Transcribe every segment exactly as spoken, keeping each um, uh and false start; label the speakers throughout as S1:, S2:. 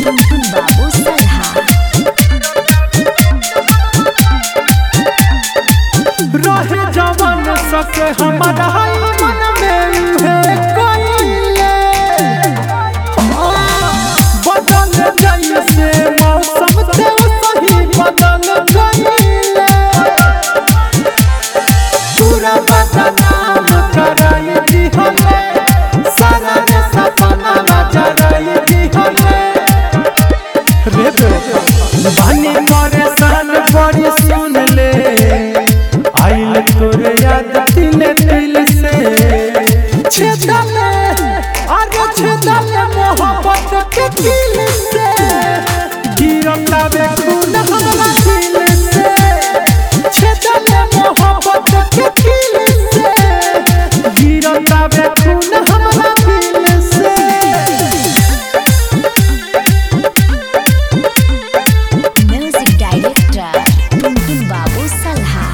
S1: टुनटुन बाबू सलहा।
S2: रहे जवान सके हमारा मन में है कोइले बदल जैसे मौसम से सही बदल गइले पूरा बदनाम कराई दी हले सारा रे सपना जराई दी हले रे बानी मोरे सान बड़ी सुन ले आइल तोरे याद दिल दिल से छेदले अरे छेदले मोहब्बत के दिल से गिरता बे खून हमरा दिल से छेदले मोहब्बत के दिल से गिरता बे खून हमरा दिल से।
S1: म्यूजिक डायरेक्टर टुनटुन बाबू सलहा।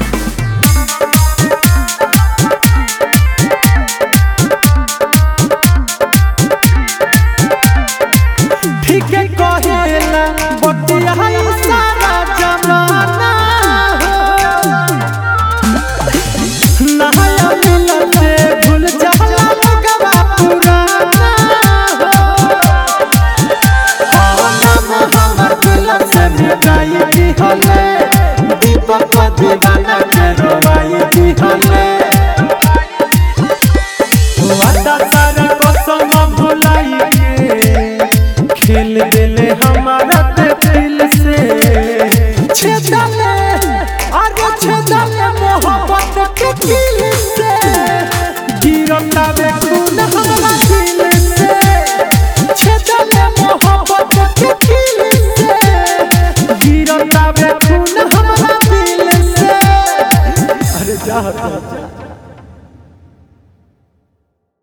S2: ठीक कहेला बतिया सारा जमाना नया मिलन से भूल जाला लगवा पुराना नाम हमर दिल से मिटाई दी हले दीपक दीवाना के रोवाई दी हले वादा सारा कसम भुलाई के खेल दिले हमारा दिल से छेदले अरे छेदले मोहब्बत के दिल से गिरता बे खून हमरा दिल से छेदले मोहब्बत के दिल से गिरता बे खून हमरा दिल से। अरे जा